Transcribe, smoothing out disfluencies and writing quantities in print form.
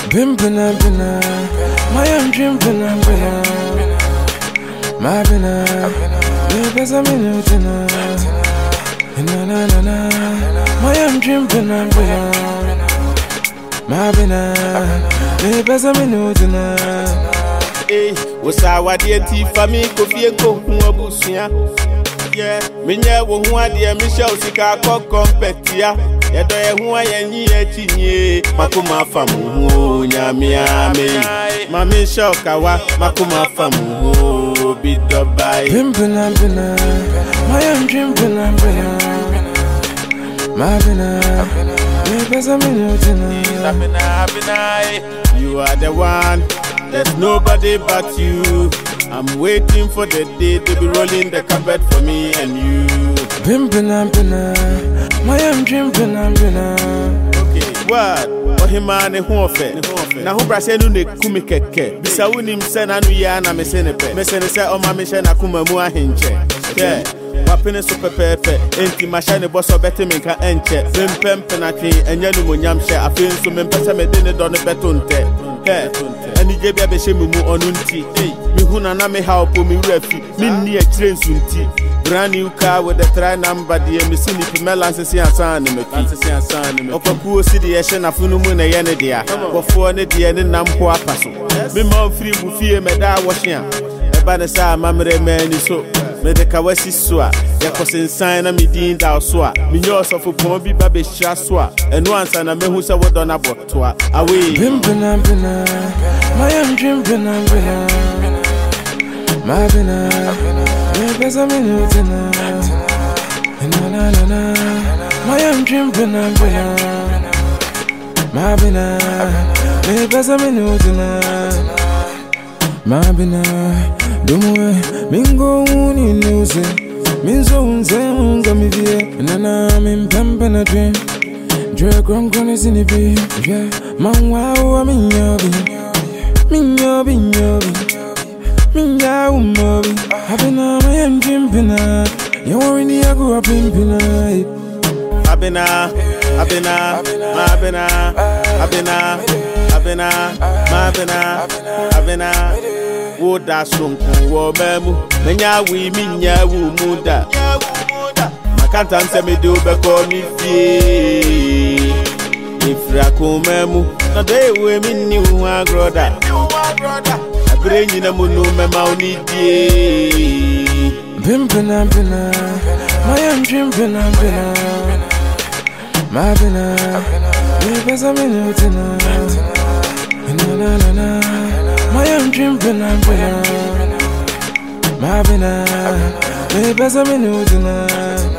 Bimpina, bina, my am dream, bina, my bina, because I'm in it tonight. Na, my am dream, bina, my bina, because I'm in it tonight. Hey, what's our dear tea for me? Coffee and coke, Busia. Yeah, Minya won't want dear Michelle Sika Competia. Yet, who I am here, Makuma Famu, Yamiame, Mammy Shokawa, Makuma Famu, be the by Pimpina, my am dream, my bina, because I'm in it tonight. You are the one, there's nobody but you. I'm waiting for the day to be rolling the carpet for me and you. Pimpina, my am dream, okay, what? Oh, him man, a hofe. Now, who brasenu ne kumikeke. Bisawunim sena nu yana mesenepe. Mesenese o ma mission akuma mua hinche. Yeah. Wapene super pepe. Enti mashane bosso bete minka enche. Pimpem penatri enyanu munyamshe. Afin so mempesa medene done betonte. Yeah. Ani jebe abeshe mumu onunti. Mi huna na me haupo mi refi. Min ni train sunti. Brand new car with the try number. The emissary Pimelanse si asane me. Okuo si the eshe na funumu na yene dia. Bofo ne dia ne nampo apaso. Me man free bufie me da washia. Eba ne sa mamre mani so. Me de kawasi soa. Ya kosensan na me din da soa. Me nyo osofo pon bi ba be hia soa. Eno ansa na mehu se wodo na botoa. Away. Pimpina, my am dream, my bina, because I'm in it tonight. Na, my am dream, my bina, because I'm in it tonight. My bina, don't mingo uni nuse, minzo unze unga mi vie, nana min pampana dream. Drag on is in the be, yeah, man wow, minyobi, Minya umobi, Abina, my am jimpina. You are in the agua pimpina. Abina, Woda sunku wo memu, menya wi minya wu muda. Makanta nse me do be ko mi fie. Ifra ko memu, na dey we minni wu agroda. Bring na munu me mauni die. Pimpina, my am dream, my bina, because I'm in it tonight. Na, my am dream, my bina, because I'm in it tonight.